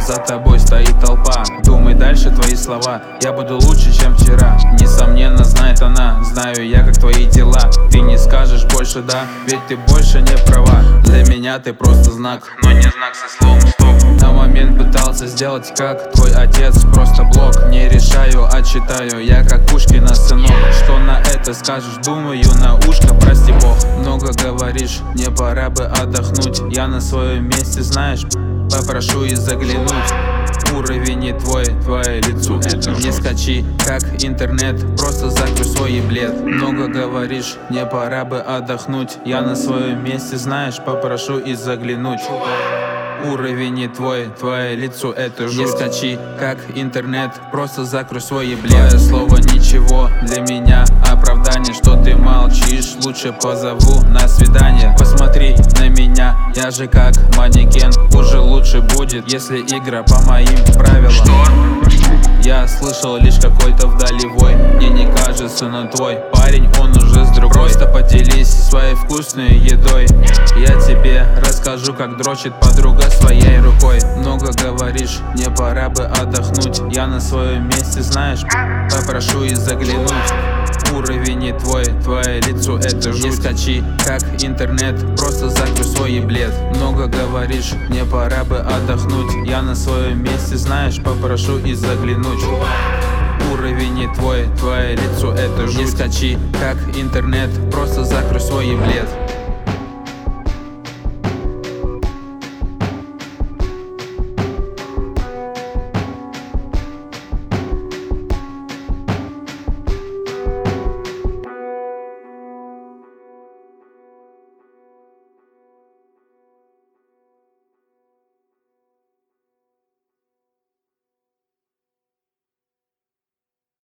За тобой стоит толпа, думай дальше твои слова. Я буду лучше, чем вчера, несомненно знает она. Знаю я, как твои дела. Ты не скажешь больше да, ведь ты больше не права. Для меня ты просто знак, но не знак со словом стоп. На момент пытался сделать как твой отец, просто блок. Не решаю, а читаю я как Пушкина сынок. Что на это скажешь, думаю на ушко, прости бог. Много говоришь, мне пора бы отдохнуть. Я на своем месте, знаешь, попрошу и заглянуть. Уровень не твой, твое лицо. Не скачи, как интернет, просто закрой свой еблет. Много говоришь, мне пора бы отдохнуть. Я на своем месте, знаешь, попрошу и заглянуть. Уровень не твой, твое лицо это жуть. Не скачи, как интернет, просто закрой свой еблет. Твое слово ничего, для меня оправдание, что ты молчишь. Лучше позову на свидание. Посмотри на меня, я же как манекен. Уже лучше будет, если игра по моим правилам. Я слышал лишь какой-то вдали вой. Мне не кажется, но твой парень, он уже с другой. Просто поделись своей вкусной едой. Я тебе расскажу, как дрочит подруга своей рукой. Много говоришь, мне пора бы отдохнуть. Я на своем месте, знаешь, попрошу и заглянуть. Уровень не твой, твое лицо это жуть. Не скачи, как интернет, просто закрой свой еблет. Много говоришь, мне пора бы отдохнуть. Я на своем месте, знаешь, попрошу и заглянуть. Уровень не твой, твое лицо это жуть. Не скачи, как интернет, просто закрой свой еблет.